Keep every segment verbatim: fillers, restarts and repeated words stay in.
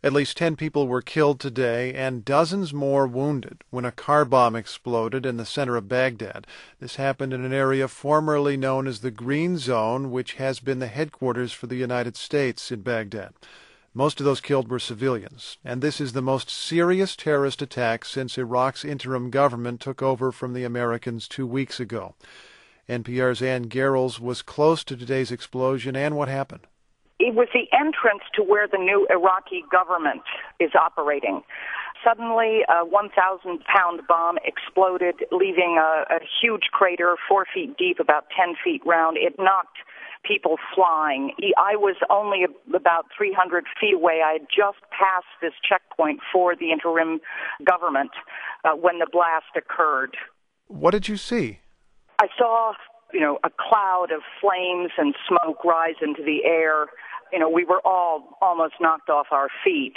At least ten people were killed today and dozens more wounded when a car bomb exploded in the center of Baghdad. This happened in an area formerly known as the Green Zone, which has been the headquarters for the United States in Baghdad. Most of those killed were civilians, and this is the most serious terrorist attack since Iraq's interim government took over from the Americans two weeks ago. N P R's Ann Garrels was close to today's explosion. and what happened? It was the entrance to where the new Iraqi government is operating. Suddenly, a one thousand pound bomb exploded, leaving a, a huge crater four feet deep, about ten feet round. It knocked people flying. I was only about three hundred feet away. I had just passed this checkpoint for the interim government uh, when the blast occurred. What did you see? I saw, you know, a cloud of flames and smoke rise into the air. You know, we were all almost knocked off our feet.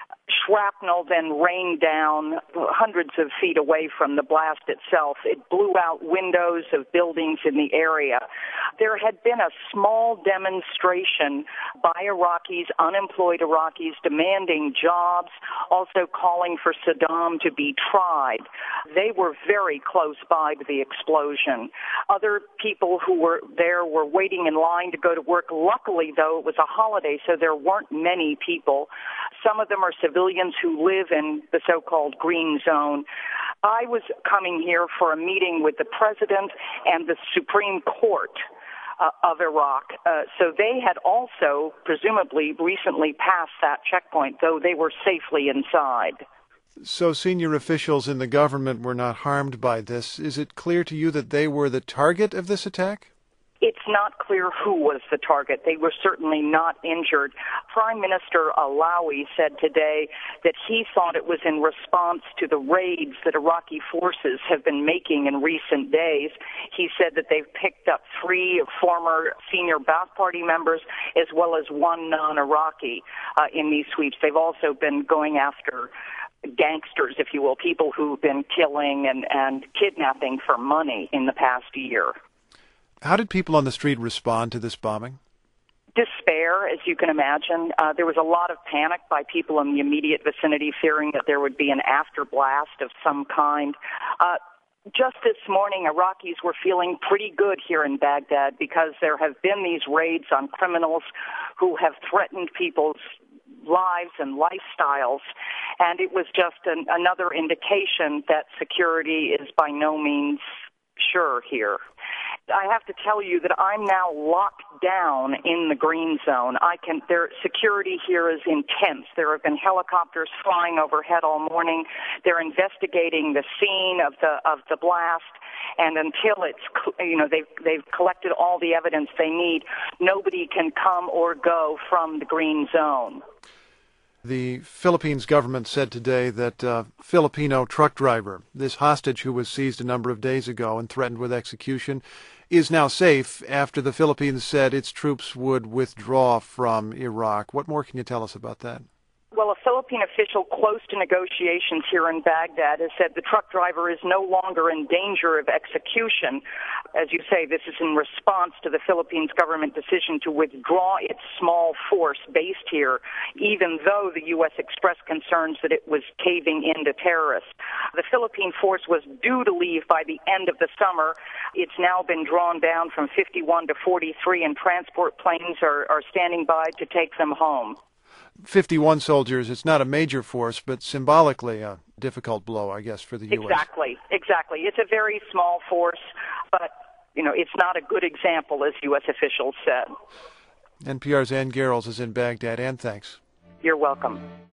Shrapnel then rained down hundreds of feet away from the blast itself. It blew out windows of buildings in the area. There had been a small demonstration by Iraqis, unemployed Iraqis, demanding jobs, also calling for Saddam to be tried. They were very close by to the explosion. Other people who were there were waiting in line to go to work. Luckily, though, it was a holiday, so there weren't many people. Some of them are civilians who live in the so-called Green Zone. I was coming here for a meeting with the president and the Supreme Court uh, of Iraq. Uh, so they had also, presumably, recently passed that checkpoint, though they were safely inside. So senior officials in the government were not harmed by this. Is it clear to you that they were the target of this attack? It's not clear who was the target. They were certainly not injured. Prime Minister Alawi said today that he thought it was in response to the raids that Iraqi forces have been making in recent days. He said that they've picked up three former senior Ba'ath Party members as well as one non-Iraqi uh, in these sweeps. They've also been going after gangsters, if you will, people who've been killing and, and kidnapping for money in the past year. How did people on the street respond to this bombing? Despair, as you can imagine. Uh, there was a lot of panic by people in the immediate vicinity, fearing that there would be an afterblast of some kind. Uh, just this morning, Iraqis were feeling pretty good here in Baghdad because there have been these raids on criminals who have threatened people's lives and lifestyles, and it was just an, another indication that security is by no means sure here. I have to tell you that I'm now locked down in the Green Zone. I can. Their security here is intense. There have been helicopters flying overhead all morning. They're investigating the scene of the of the blast, and until it's, you know, they've they've collected all the evidence they need, nobody can come or go from the Green Zone. The Philippines government said today that a Filipino truck driver, this hostage who was seized a number of days ago and threatened with execution, is now safe after the Philippines said its troops would withdraw from Iraq. What more can you tell us about that? Well, a Philippine official close to negotiations here in Baghdad has said the truck driver is no longer in danger of execution. As you say, this is in response to the Philippines government decision to withdraw its small force based here, even though the U S expressed concerns that it was caving into terrorists. The Philippine force was due to leave by the end of the summer. It's now been drawn down from fifty-one to forty-three, and transport planes are, are standing by to take them home. fifty-one soldiers, it's not a major force, but symbolically a difficult blow, I guess, for the U S. Exactly, exactly. It's a very small force, but, you know, it's not a good example, as U S officials said. N P R's Ann Garrels is in Baghdad. Ann, thanks. You're welcome.